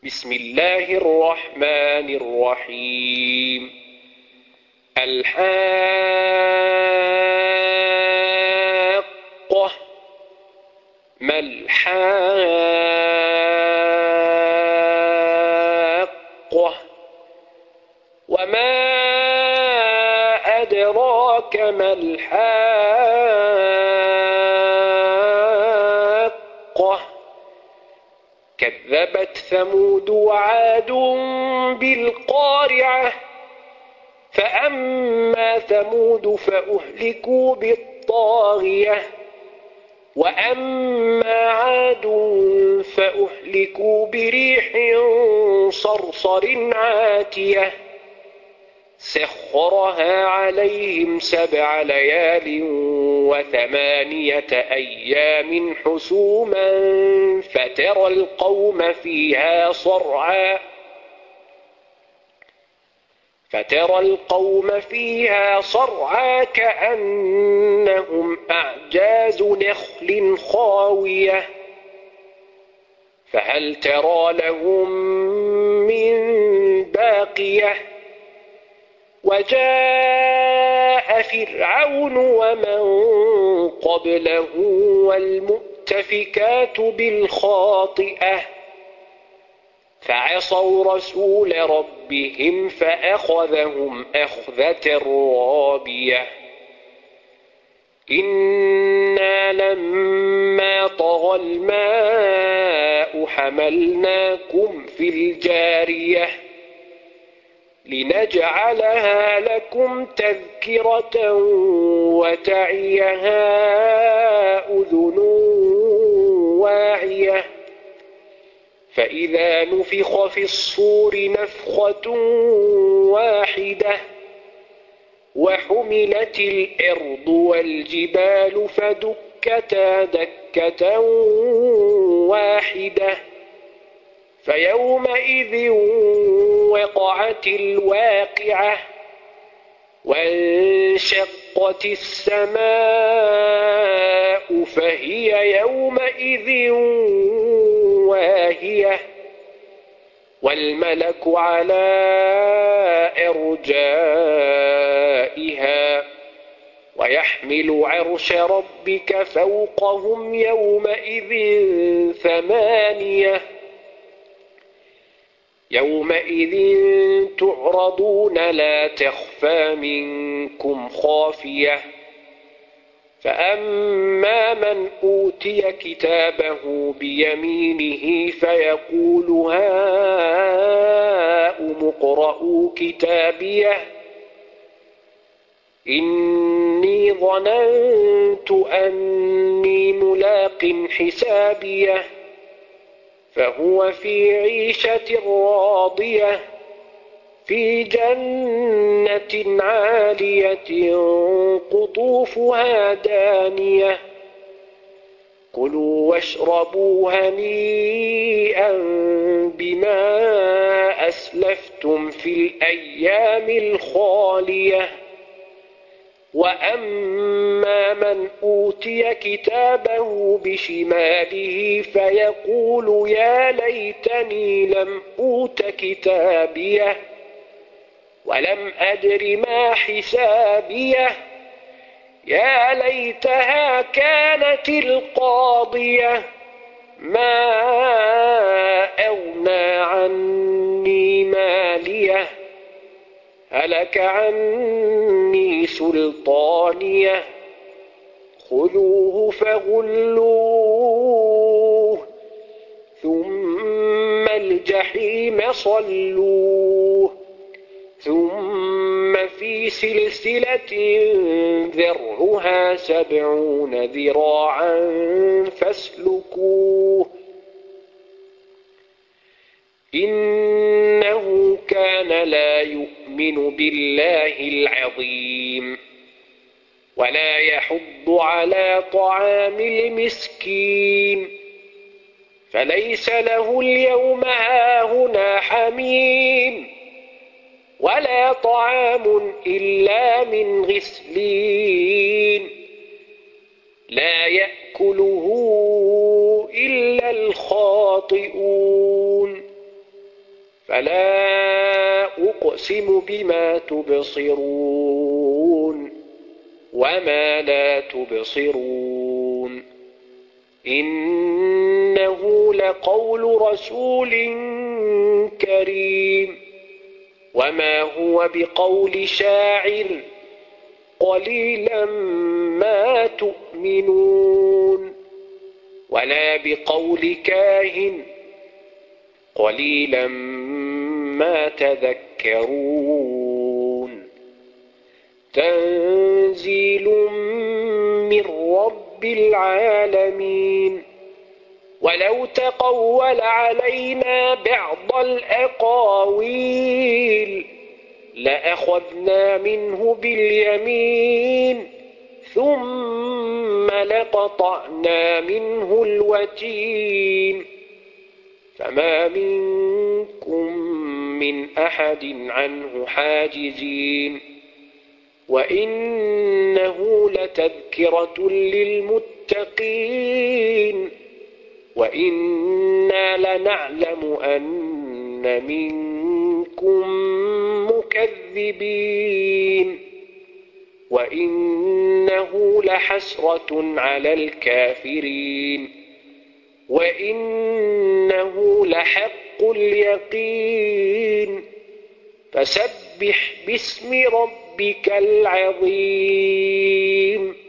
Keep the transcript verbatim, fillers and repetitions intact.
بسم الله الرحمن الرحيم. الحاقة. ما الحاقة؟ وما أدراك ما الحاقة؟ كذبت ثمود وعاد بالقارعة. فأما ثمود فأهلكوا بالطاغية، وأما عاد فأهلكوا بريح صرصر عاتية سخرها عليهم سبع ليال وثمانية أيام حسوما فترى القوم فيها صرعى فترى القوم فيها صرعى كأنهم أعجاز نخل خاوية فهل ترى لهم من باقية. وجاء فرعون ومن قبله والمؤتفكات بالخاطئة فعصوا رسول ربهم فأخذهم أخذة رابية. إنا لما طغى الماء حملناكم في الجارية لنجعلها لكم تذكرة وتعيها أذن واعية. فإذا نفخ في الصور نفخة واحدة وحملت الأرض والجبال فدكتا دكة واحدة فيومئذ وقعت الواقعة وانشقت السماء فهي يومئذ واهية والملك على أرجائها ويحمل عرش ربك فوقهم يومئذ ثمانية يومئذ تعرضون لا تخفى منكم خافية. فأما من أوتي كتابه بيمينه فيقول هاؤم اقرءوا كتابيه إني ظننت أني ملاق حسابيه فهو في عيشة راضية في جنة عالية قطوفها دانية كلوا واشربوا هنيئا بما أسلفتم في الأيام الخالية. وأما من أوتي كتابه بشماله فيقول يا ليتني لم أوت كتابيه ولم أدر ما حسابيه يا ليتها كانت القاضية ما أغنى عني ماليه هلك عني سلطانيه خذوه فغلوه ثم الجحيم صلوه ثم في سلسلة ذرعها سبعون ذراعا فاسلكوه إنه كان لا يؤمن بالله العظيم ولا يحض على طعام المسكين فليس له اليوم هاهنا حميم ولا طعام إلا من غسلين لا يأكله إلا الخاطئون فلا أقسم بما تبصرون وما لا تبصرون إنه لقول رسول كريم وما هو بقول شاعر قليلا ما تؤمنون ولا بقول كاهن قليلا ما تذكرون تنزيل من رب العالمين ولو تقول علينا بعض الأقاويل لأخذنا منه باليمين ثم لقطعنا منه الوتين فما منكم من أحد عنه حاجزين وإنه لتذكرة للمتقين وإنا لنعلم أن منكم مكذبين وإنه لحسرة على الكافرين وإنه لحق اليقين فسبح باسم ربك العظيم